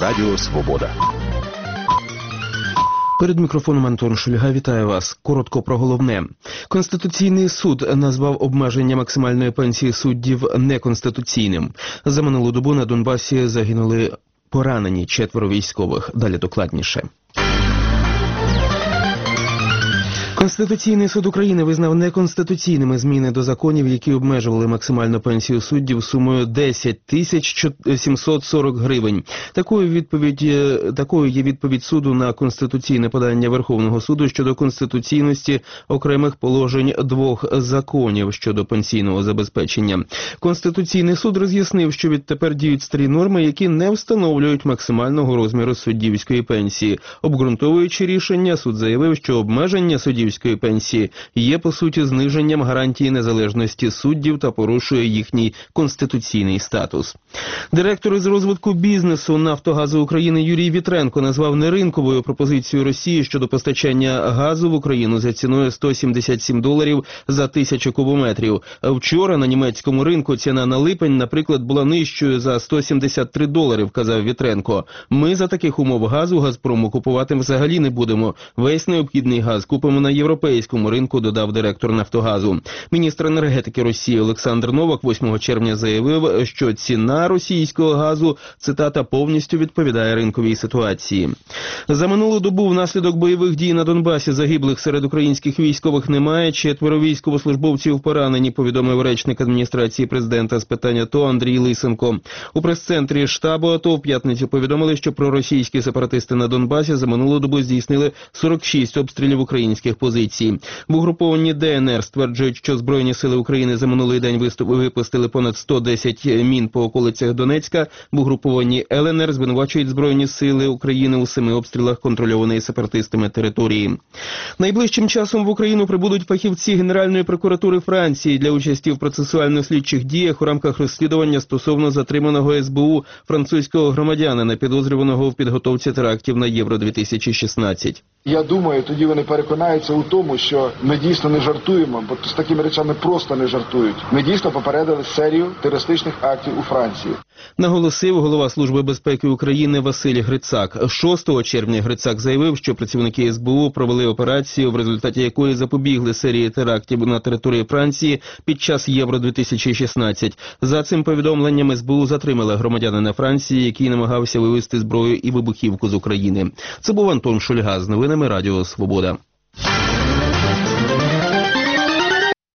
Радіо Свобода. Перед мікрофоном Антон Шульга. Вітаю вас. Коротко про головне. Конституційний суд назвав обмеження максимальної пенсії суддів неконституційним. За минулу добу на Донбасі загинули поранені 4 військових. Далі докладніше. Конституційний суд України визнав неконституційними зміни до законів, які обмежували максимальну пенсію суддів сумою 10 740 гривень. Такою є відповідь суду на конституційне подання Верховного суду щодо конституційності окремих положень 2 законів щодо пенсійного забезпечення. Конституційний суд роз'яснив, що відтепер діють старі норми, які не встановлюють максимального розміру суддівської пенсії. Обґрунтовуючи рішення, суд заявив, що обмеження суддівської пенсії є, по суті, зниженням гарантії незалежності суддів та порушує їхній конституційний статус. Директор із розвитку бізнесу «Нафтогазу України» Юрій Вітренко назвав неринковою пропозицію Росії щодо постачання газу в Україну за ціною $177 за 1000 кубометрів. Вчора на німецькому ринку ціна на липень, наприклад, була нижчою за $173, вказав Вітренко. Ми за таких умов газу «Газпрому» купувати взагалі не будемо. Весь необхідний газ купимо на європейському ринку, додав директор «Нафтогазу». Міністр енергетики Росії Олександр Новак 8 червня заявив, що ціна російського газу, цитата, повністю відповідає ринковій ситуації. За минулу добу внаслідок бойових дій на Донбасі загиблих серед українських військових немає. 4 військовослужбовців поранені, повідомив речник адміністрації президента з питань АТО Андрій Лисенко. У прес-центрі штабу АТО в п'ятницю повідомили, що проросійські сепаратисти на Донбасі за минулу добу здійснили 46 обстрілів українських позицій. В угрупованні ДНР стверджують, що Збройні сили України за минулий день випустили понад 110 мін по околицях Донецька. В угрупованні ЛНР звинувачують Збройні сили України у 7 обстрілах контрольованої сепаратистами території. Найближчим часом в Україну прибудуть фахівці Генеральної прокуратури Франції для участі в процесуально-слідчих діях у рамках розслідування стосовно затриманого СБУ французького громадянина, підозрюваного в підготовці терактів на Євро-2016. Я думаю, тоді вони переконаються у тому, що ми дійсно не жартуємо, бо з такими речами просто не жартують. Ми дійсно попередили серію терористичних актів у Франції. Наголосив голова Служби безпеки України Василь Грицак. 6 червня Грицак заявив, що працівники СБУ провели операцію, в результаті якої запобігли серії терактів на території Франції під час Євро-2016. За цим повідомленням СБУ затримала громадянина Франції, який намагався вивезти зброю і вибухівку з України. Це був Антон Шульга з новинами Радіо Свобода.